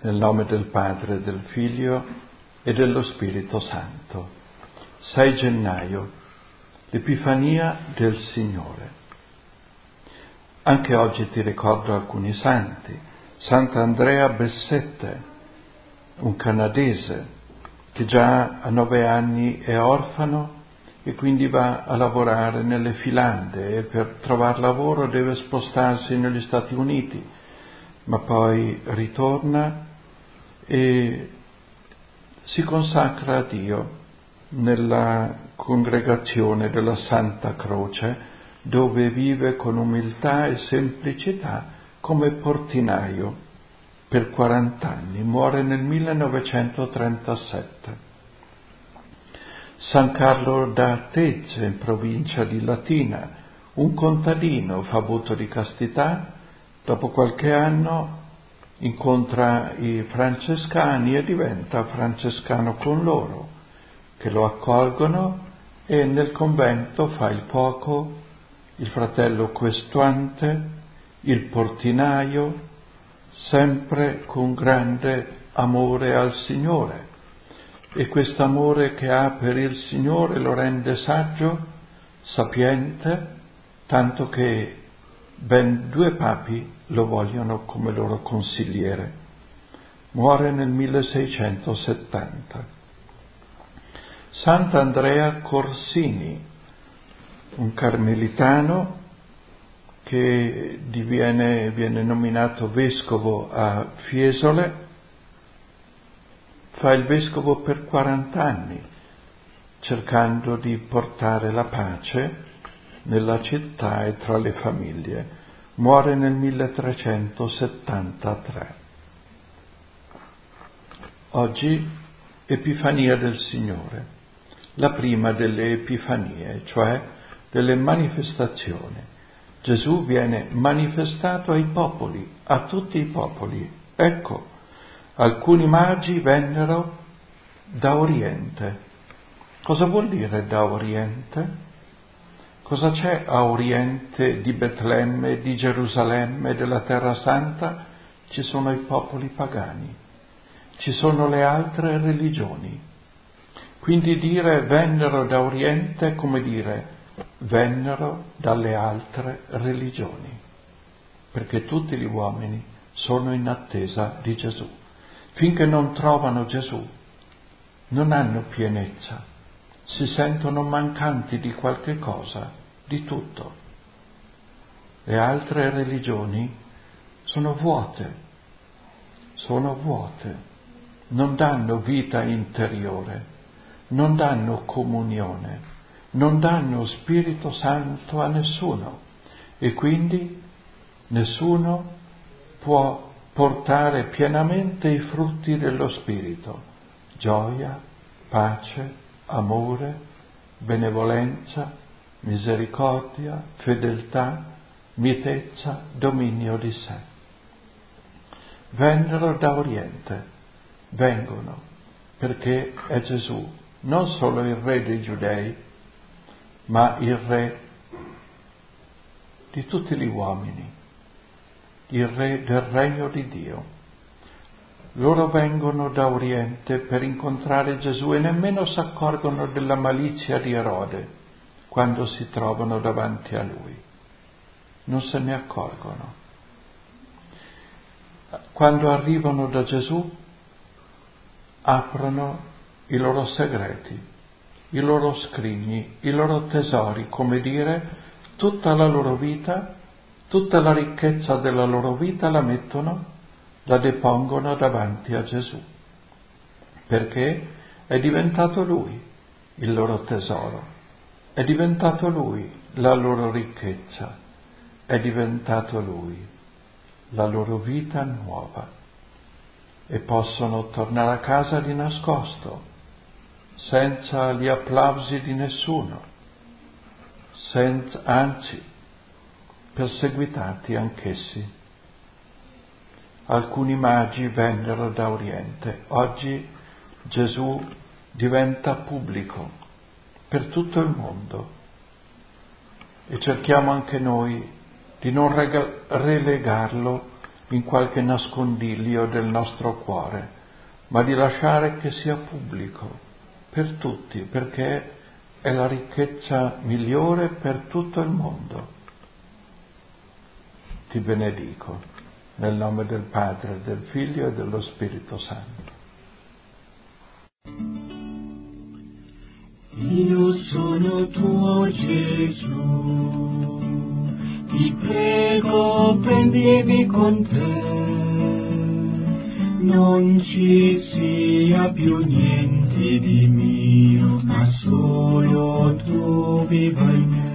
Nel nome del Padre, del Figlio e dello Spirito Santo. 6 gennaio, l'Epifania del Signore. Anche oggi ti ricordo alcuni santi. Sant'Andrea Bessette, un canadese che già a 9 anni è orfano e quindi va a lavorare nelle Filande e per trovare lavoro deve spostarsi negli Stati Uniti, ma poi ritorna e si consacra a Dio nella congregazione della Santa Croce, dove vive con umiltà e semplicità come portinaio per 40 anni. Muore nel 1937. San Carlo d'Artezze, in provincia di Latina, un contadino fa voto di castità, dopo qualche anno incontra i francescani e diventa francescano con loro, che lo accolgono, e nel convento fa il cuoco, il fratello questuante, il portinaio, sempre con grande amore al Signore. E quest'amore che ha per il Signore lo rende saggio, sapiente, tanto che ben 2 papi lo vogliono come loro consigliere. Muore nel 1670. Sant'Andrea Corsini, un carmelitano che viene nominato vescovo a Fiesole, fa il vescovo per 40 anni, cercando di portare la pace nella città e tra le famiglie. Muore nel 1373. Oggi Epifania del Signore, la prima delle Epifanie, cioè delle manifestazioni. Gesù viene manifestato ai popoli, a tutti i popoli. Ecco, alcuni magi vennero da Oriente. Cosa vuol dire da Oriente? Cosa c'è a Oriente di Betlemme, di Gerusalemme, della Terra Santa? Ci sono i popoli pagani, ci sono le altre religioni. Quindi dire vennero da Oriente è come dire vennero dalle altre religioni, perché tutti gli uomini sono in attesa di Gesù. Finché non trovano Gesù, non hanno pienezza, si sentono mancanti di qualche cosa, di tutto. Le altre religioni sono vuote, non danno vita interiore, non danno comunione, non danno Spirito Santo a nessuno e quindi nessuno può portare pienamente i frutti dello Spirito: gioia, pace, amore, benevolenza, misericordia, fedeltà, mitezza, dominio di sé. Vennero da Oriente, vengono, perché è Gesù, non solo il Re dei Giudei, ma il Re di tutti gli uomini, il Re del Regno di Dio. Loro vengono da Oriente per incontrare Gesù e nemmeno si accorgono della malizia di Erode quando si trovano davanti a Lui. Non se ne accorgono. Quando arrivano da Gesù, aprono i loro segreti, i loro scrigni, i loro tesori, come dire, tutta la loro vita, tutta la ricchezza della loro vita la depongono davanti a Gesù, perché è diventato Lui il loro tesoro, è diventato Lui la loro ricchezza, è diventato Lui la loro vita nuova, e possono tornare a casa di nascosto, senza gli applausi di nessuno, anzi perseguitati anch'essi. Alcuni magi vennero da Oriente. Oggi Gesù diventa pubblico per tutto il mondo e cerchiamo anche noi di non relegarlo in qualche nascondiglio del nostro cuore, ma di lasciare che sia pubblico per tutti, perché è la ricchezza migliore per tutto il mondo. Ti benedico, nel nome del Padre, del Figlio e dello Spirito Santo. Io sono tuo Gesù, ti prego prendimi con te, non ci sia più niente di mio, ma solo tu viva in me.